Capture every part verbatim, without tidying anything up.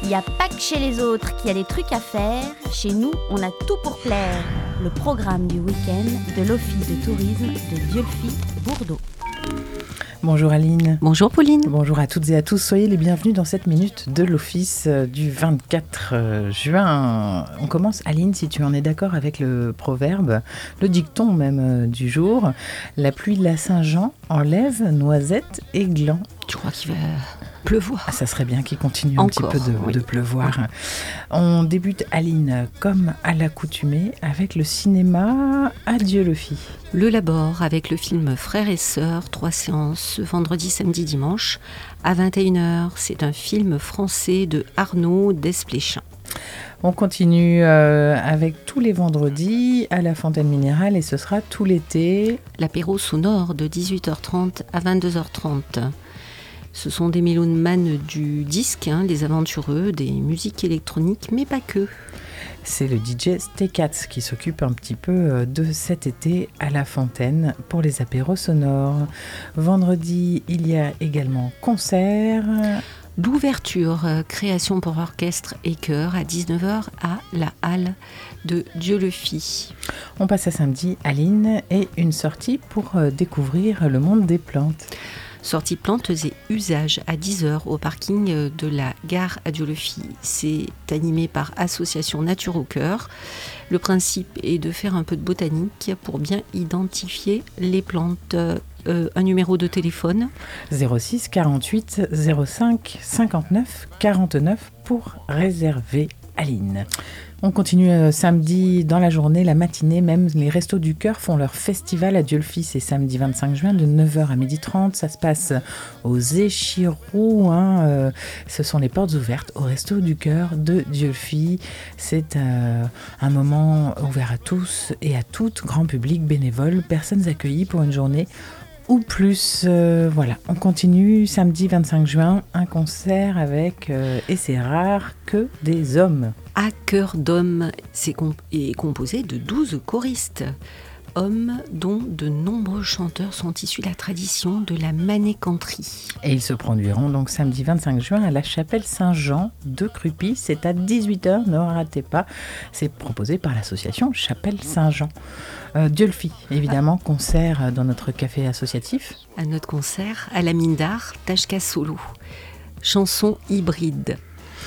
Il n'y a pas que chez les autres qu'il y a des trucs à faire. Chez nous, on a tout pour plaire. Le programme du week-end de l'Office de tourisme de Dieulefit-Bourdeaux. Bonjour Aline. Bonjour Pauline. Bonjour à toutes et à tous. Soyez les bienvenus dans cette minute de l'Office du vingt-quatre juin. On commence, Aline, si tu en es d'accord avec le proverbe, le dicton même du jour. La pluie de la Saint-Jean enlève noisettes et glands. Tu crois qu'il va pleuvoir? Ah, ça serait bien qu'il continue Encore, un petit peu de, oui. de pleuvoir. Oui. On débute, Aline, comme à l'accoutumée, avec le cinéma. Adieu le fi. Le Labor avec le film Frères et Sœurs, trois séances, ce vendredi, samedi, dimanche, à vingt et une heures. C'est un film français de Arnaud Desplechin. On continue euh, avec tous les vendredis à la Fontaine Minérale et ce sera tout l'été. L'apéro sonore de dix-huit heures trente à vingt-deux heures trente. Ce sont des mélomanes du disque, hein, des aventureux, des musiques électroniques, mais pas que. C'est le D J Staycats qui s'occupe un petit peu de cet été à la Fontaine pour les apéros sonores. Vendredi, il y a également concert. L'ouverture, euh, création pour orchestre et chœur à dix-neuf heures à la halle de Dieulefit. On passe à samedi, Aline, et une sortie pour euh, découvrir le monde des plantes. Sortie plantes et usages à dix heures au parking de la gare à Dieulefit. C'est animé par Association Nature au Cœur. Le principe est de faire un peu de botanique pour bien identifier les plantes. Euh, un numéro de téléphone zéro six quarante-huit zéro cinq cinquante-neuf quarante-neuf pour réserver, Aline. On continue euh, samedi dans la journée, la matinée même. Les Restos du Cœur font leur festival à Dieulefit. C'est samedi vingt-cinq juin de neuf heures à midi trente. Ça se passe aux Échirous. Hein, euh, ce sont les portes ouvertes au Resto du Cœur de Dieulefit. C'est euh, un moment ouvert à tous et à toutes, grand public, bénévoles, personnes accueillies pour une journée ou plus. Euh, voilà, on continue samedi vingt-cinq juin, un concert avec, euh, et c'est rare, que des hommes. À cœur d'hommes, c'est comp- est composé de douze choristes, hommes dont de nombreux chanteurs sont issus de la tradition de la manécanterie. Et ils se produiront donc samedi vingt-cinq juin à la chapelle Saint-Jean de Crupy. C'est à dix-huit heures, ne ratez pas. C'est proposé par l'association Chapelle Saint-Jean. Euh, Dieulefit, évidemment, concert dans notre café associatif. À notre concert, à la mine d'art, Tachka Solo. Chanson hybride.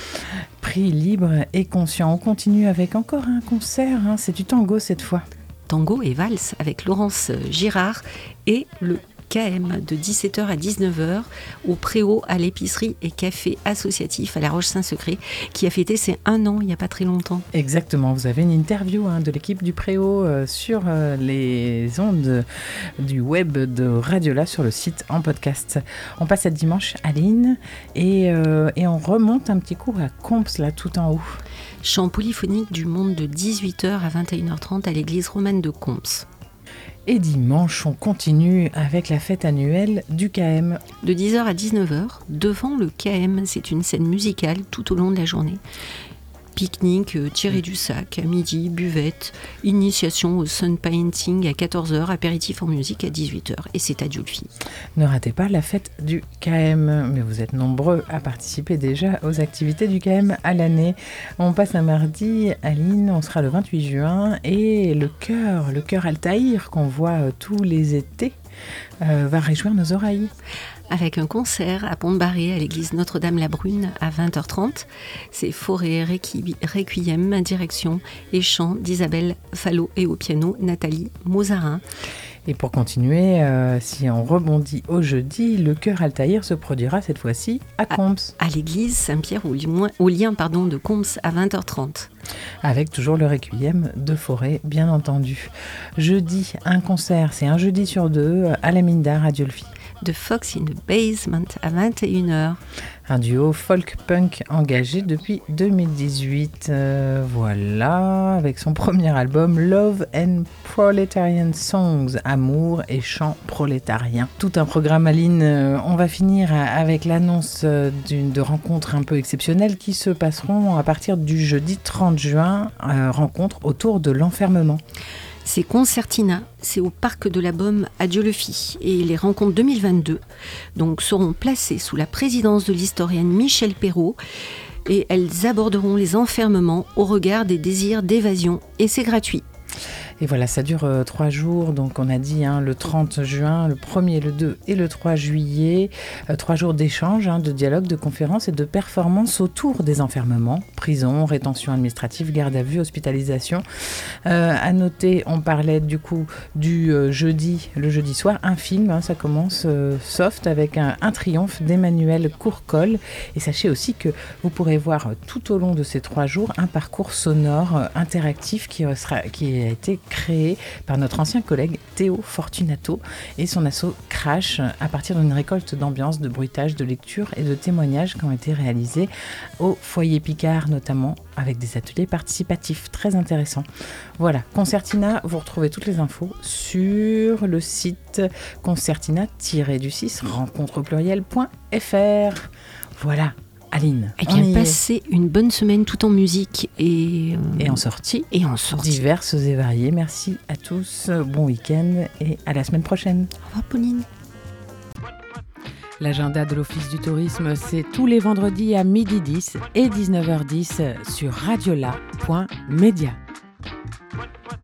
Prix libre et conscient. On continue avec encore un concert. Hein. C'est du tango cette fois. Tango et valse avec Laurence Girard et le K M de dix-sept heures à dix-neuf heures au Préau à l'épicerie et café associatif à La Roche-Saint-Secret qui a fêté ses un an il n'y a pas très longtemps. Exactement, vous avez une interview hein, de l'équipe du Préau euh, sur euh, les ondes du web de Radiola sur le site en podcast. On passe à dimanche, Aline, et, euh, et on remonte un petit coup à Comps, là tout en haut. Chant polyphonique du monde de dix-huit heures à vingt et une heures trente à l'église romane de Comps. Et dimanche, on continue avec la fête annuelle du K M. De dix heures à dix-neuf heures, devant le K M, c'est une scène musicale tout au long de la journée. Pique-nique, euh, tiré du sac, à midi, buvette, initiation au sun painting à quatorze heures, apéritif en musique à dix-huit heures. Et c'est à Dieulefit. Ne ratez pas la fête du K M, mais vous êtes nombreux à participer déjà aux activités du K M à l'année. On passe un mardi, Aline, on sera le vingt-huit juin, et le chœur, le chœur Altaïr qu'on voit euh, tous les étés, euh, va réjouir nos oreilles. Avec un concert à Pont-de-Barré à l'église Notre-Dame-la-Brune à vingt heures trente. C'est Forêt Requi- Requiem, direction et chant d'Isabelle Fallot et au piano Nathalie Mozarin. Et pour continuer, euh, si on rebondit au jeudi, le chœur Altaïr se produira cette fois-ci à Comps. À, à l'église Saint-Pierre au, lien, au lien pardon, de Comps à vingt heures trente. Avec toujours le Requiem de Forêt, bien entendu. Jeudi, un concert, c'est un jeudi sur deux, à la mine d'art à Dieulefit. De Fox in the Basement à vingt et une heures. Un duo folk-punk engagé depuis deux mille dix-huit. Euh, voilà, avec son premier album Love and Proletarian Songs, amour et chants prolétariens. Tout un programme, Aline. Euh, on va finir avec l'annonce d'une, de rencontres un peu exceptionnelles qui se passeront à partir du jeudi trente juin. Euh, rencontres autour de l'enfermement. C'est Concertina, c'est au Parc de la Baume à Dieulefit. Et les rencontres deux mille vingt-deux donc, seront placées sous la présidence de l'historienne Michèle Perrault. et elles aborderont les enfermements au regard des désirs d'évasion et c'est gratuit. Et voilà, ça dure euh, trois jours, donc on a dit hein, le trente juin, le premier, le deux et le trois juillet, euh, trois jours d'échanges, hein, de dialogue, de conférences et de performances autour des enfermements, prison, rétention administrative, garde à vue, hospitalisation. Euh, à noter, on parlait du coup du euh, jeudi, le jeudi soir, un film, hein, ça commence euh, soft avec un, un triomphe d'Emmanuel Courcol. Et sachez aussi que vous pourrez voir euh, tout au long de ces trois jours un parcours sonore euh, interactif qui, euh, sera, qui a été créé par notre ancien collègue Théo Fortunato et son asso Crash à partir d'une récolte d'ambiance, de bruitage, de lecture et de témoignages qui ont été réalisés au foyer Picard notamment avec des ateliers participatifs très intéressants. Voilà, Concertina, vous retrouvez toutes les infos sur le site concertina tiret du six rencontre au pluriel point f r. Voilà. Aline, eh bien, passez une bonne semaine tout en musique et, euh, et en sortie, et en sortie diverses et variées. Merci à tous, bon week-end et à la semaine prochaine. Au revoir Pauline. L'agenda de l'Office du tourisme, c'est tous les vendredis à midi dix et dix-neuf heures dix sur radiola point media.